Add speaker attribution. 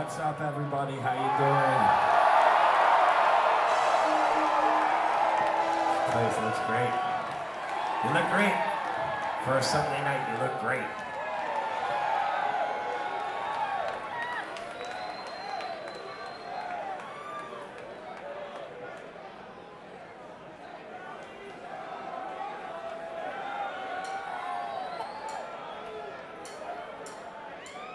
Speaker 1: What's up, everybody? How you doing? This place looks great. You look great. For a Sunday night, you look great.